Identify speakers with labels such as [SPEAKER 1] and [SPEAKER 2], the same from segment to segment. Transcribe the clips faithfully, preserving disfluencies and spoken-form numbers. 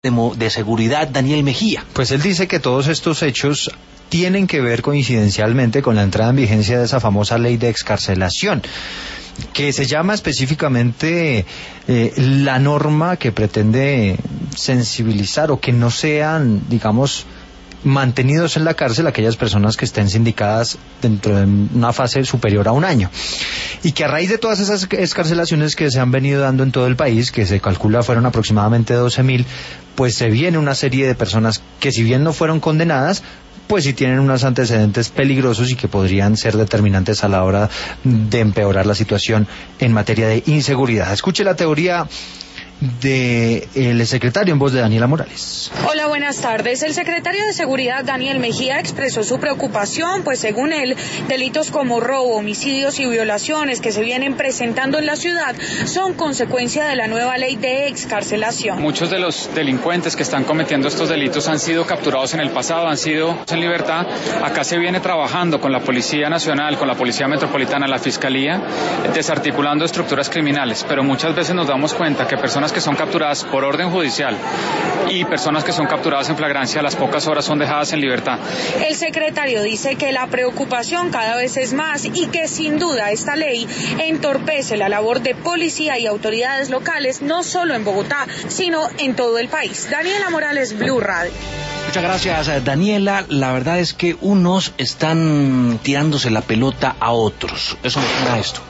[SPEAKER 1] de seguridad, Daniel Mejía.
[SPEAKER 2] Pues él dice que todos estos hechos tienen que ver coincidencialmente con la entrada en vigencia de esa famosa ley de excarcelación, que se llama específicamente eh, la norma que pretende sensibilizar o que no sean, digamos, mantenidos en la cárcel aquellas personas que estén sindicadas dentro de una fase superior a un año, y que a raíz de todas esas excarcelaciones que se han venido dando en todo el país, que se calcula fueron aproximadamente doce mil, pues se viene una serie de personas que, si bien no fueron condenadas, pues sí tienen unos antecedentes peligrosos y que podrían ser determinantes a la hora de empeorar la situación en materia de inseguridad. Escuche la teoría del secretario en voz de Daniela Morales.
[SPEAKER 3] Hola, buenas tardes. El secretario de Seguridad, Daniel Mejía, expresó su preocupación, pues según él, delitos como robo, homicidios y violaciones que se vienen presentando en la ciudad son consecuencia de la nueva ley de excarcelación.
[SPEAKER 4] Muchos de los delincuentes que están cometiendo estos delitos han sido capturados en el pasado, han sido en libertad. Acá se viene trabajando con la Policía Nacional, con la Policía Metropolitana, la Fiscalía, desarticulando estructuras criminales, pero muchas veces nos damos cuenta que personas que son capturadas por orden judicial y personas que son capturadas en flagrancia a las pocas horas son dejadas en libertad.
[SPEAKER 3] El secretario dice que la preocupación cada vez es más y que sin duda esta ley entorpece la labor de policía y autoridades locales, no solo en Bogotá, sino en todo el país. Daniela Morales, Blue Radio.
[SPEAKER 1] Muchas gracias, Daniela. La verdad es que unos están tirándose la pelota a otros. Eso me suena a esto.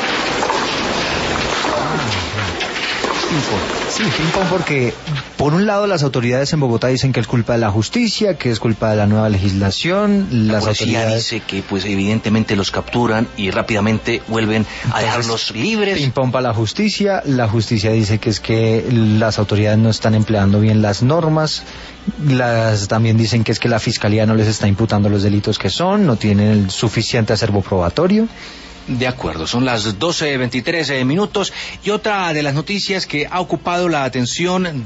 [SPEAKER 2] Sí, ping pong, porque por un lado las autoridades en Bogotá dicen que es culpa de la justicia, que es culpa de la nueva legislación.
[SPEAKER 1] La
[SPEAKER 2] las
[SPEAKER 1] policía
[SPEAKER 2] autoridades
[SPEAKER 1] dice que pues evidentemente los capturan y rápidamente vuelven a dejarlos libres.
[SPEAKER 2] Ping pong para la justicia. La justicia dice que es que las autoridades no están empleando bien las normas. Las también dicen que es que la fiscalía no les está imputando los delitos que son, no tienen el suficiente acervo probatorio.
[SPEAKER 1] De acuerdo, son las doce veintitrés minutos y otra de las noticias que ha ocupado la atención